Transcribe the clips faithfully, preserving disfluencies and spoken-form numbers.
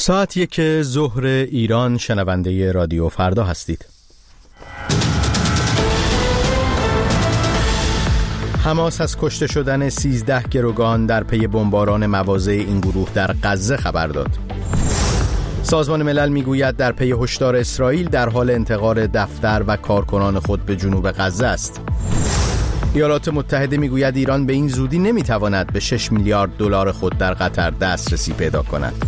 ساعت یک ظهر ایران، شنونده رادیو فردا هستید. حماس از کشته شدن سیزده گروگان در پی بمباران مواضع این گروه در غزه خبر داد. سازمان ملل میگوید در پی هشدار اسرائیل در حال انتقال دفتر و کارکنان خود به جنوب غزه است. ایالات متحده میگوید ایران به این زودی نمیتواند به شش میلیارد دلار خود در قطر دسترسی پیدا کند.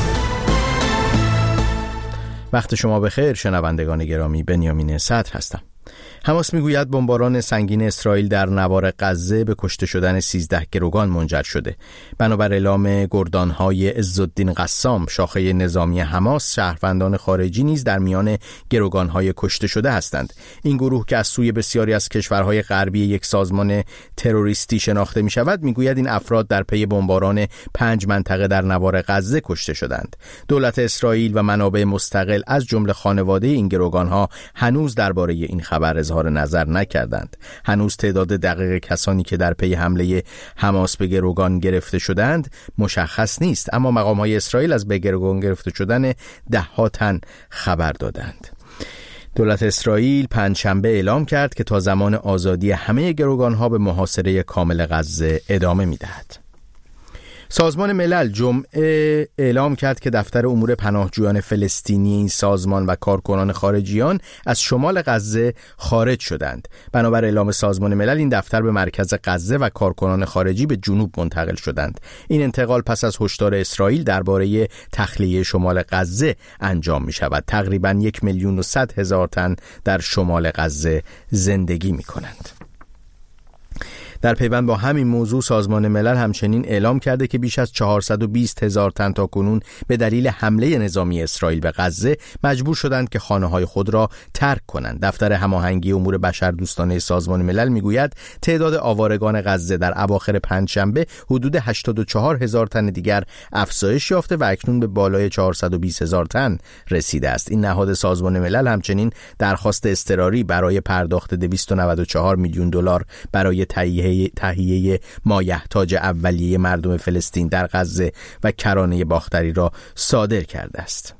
وقت شما بخیر شنوندگان گرامی، بنیامین صدر هستم. حماس میگوید بمباران سنگین اسرائیل در نوار غزه به کشته شدن سیزده گروگان منجر شده. بنابر اعلام گردانهای عزالدین قسام، شاخه نظامی حماس، شهروندان خارجی نیز در میان گروگانهای کشته شده هستند. این گروه که از سوی بسیاری از کشورهای غربی یک سازمان تروریستی شناخته می شود، میگوید این افراد در پی بمباران پنج منطقه در نوار غزه کشته شدند. دولت اسرائیل و منابع مستقل از جمله خانواده این گروگانها هنوز درباره این خبر اظهار نظر نکردند. هنوز تعداد دقیق کسانی که در پی حمله حماس به گروگان گرفته شدند مشخص نیست، اما مقام‌های اسرائیل از به گروگان گرفته شدن ده ها تن خبر دادند. دولت اسرائیل پنجشنبه اعلام کرد که تا زمان آزادی همه گروگان‌ها به محاصره کامل غزه ادامه می‌دهد. سازمان ملل جمعه اعلام کرد که دفتر امور پناهجویان فلسطینی این سازمان و کارکنان خارجیان از شمال غزه خارج شدند. بنابر اعلام سازمان ملل این دفتر به مرکز غزه و کارکنان خارجی به جنوب منتقل شدند. این انتقال پس از هشدار اسرائیل درباره تخلیه شمال غزه انجام می شود. تقریباً یک میلیون و صد هزار تن در شمال غزه زندگی می کنند. در پیوند با همین موضوع سازمان ملل همچنین اعلام کرده که بیش از چهارصد و بیست هزار تن تاکنون به دلیل حمله نظامی اسرائیل به غزه مجبور شدند که خانه‌های خود را ترک کنند. دفتر هماهنگی امور بشردوستانه سازمان ملل میگوید تعداد آوارگان غزه در اواخر پنجشنبه حدود هشتاد و چهار هزار تن دیگر افزایش یافته و اکنون به بالای چهارصد و بیست هزار تن رسیده است. این نهاد سازمان ملل همچنین درخواست اضطراری برای پرداخت دویست و نود و چهار میلیون دلار برای تهیه تهیه مایحتاج اولیه مردم فلسطین در غزه و کرانه باختری را صادر کرده است.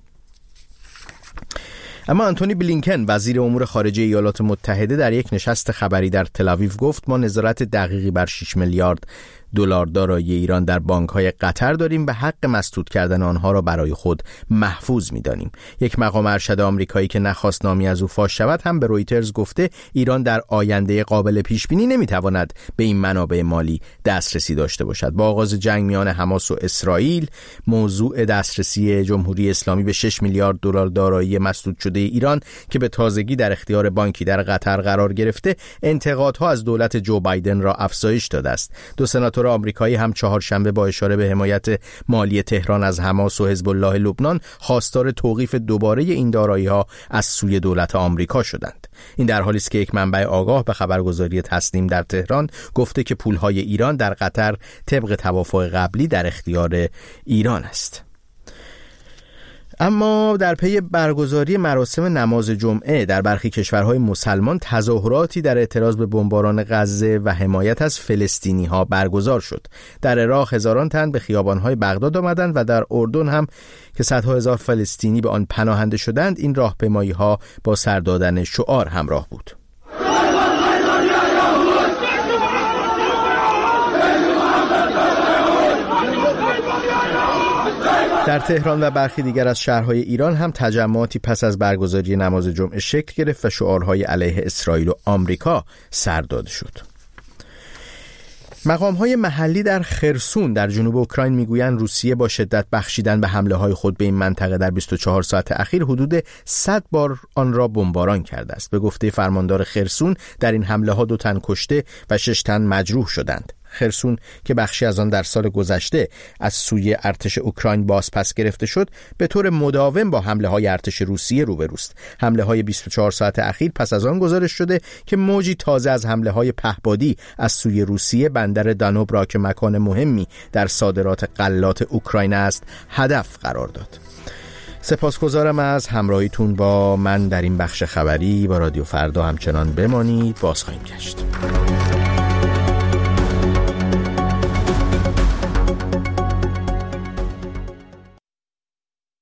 اما آنتونی بلینکن، وزیر امور خارجه ایالات متحده، در یک نشست خبری در تل‌آویو گفت ما نظارت دقیقی بر شش میلیارد دلار دارایی ایران در بانک‌های قطر داریم و حق مسدود کردن آنها را برای خود محفوظ می‌دانیم. یک مقام ارشد آمریکایی که نخواست نامی از او فاش شود هم به رویترز گفته ایران در آینده قابل پیش‌بینی نمی‌تواند به این منابع مالی دسترسی داشته باشد. با آغاز جنگ میان حماس و اسرائیل، موضوع دسترسی جمهوری اسلامی به شش میلیارد دلار دارایی مسدود شده ایران که به تازگی در اختیار بانکی در قطر قرار گرفته، انتقادها از دولت جو بایدن را افزایش داده است. دو سناتور آمریکایی هم چهارشنبه با اشاره به حمایت مالی تهران از حماس و حزب الله لبنان خواستار توقیف دوباره این دارایی‌ها از سوی دولت آمریکا شدند. این در حالی است که یک منبع آگاه به خبرگزاری تسنیم در تهران گفته که پولهای ایران در قطر طبق توافق قبلی در اختیار ایران است. اما در پی برگزاری مراسم نماز جمعه در برخی کشورهای مسلمان تظاهراتی در اعتراض به بمباران غزه و حمایت از فلسطینی‌ها برگزار شد. در عراق هزاران تن به خیابان‌های بغداد آمدند و در اردن هم که صدها هزار فلسطینی به آن پناهنده شدند این راهپیمایی‌ها با سر دادن شعار همراه بود. در تهران و برخی دیگر از شهرهای ایران هم تجمعاتی پس از برگزاری نماز جمعه شکل گرفت و شعارهای علیه اسرائیل و آمریکا سر داده شد. مقام‌های محلی در خرسون در جنوب اوکراین میگویند روسیه با شدت بخشیدن به حمله‌های خود به این منطقه در بیست و چهار ساعت اخیر حدود صد بار آن را بمباران کرده است. به گفته فرماندار خرسون در این حمله‌ها دو تن کشته و شش تن مجروح شدند. خرسون که بخشی از آن در سال گذشته از سوی ارتش اوکراین بازپس گرفته شد، به طور مداوم با حمله‌های ارتش روسیه روبروست. حمله‌های بیست و چهار ساعت اخیر پس از آن گزارش شده که موجی تازه از حمله‌های پهپادی از سوی روسیه بندر دانوب را که مکان مهمی در صادرات غلات اوکراین است هدف قرار داد. سپاسگزارم از همراهیتون با من در این بخش خبری. با رادیو فردا همچنان بمانید، باز خواهیم گشت.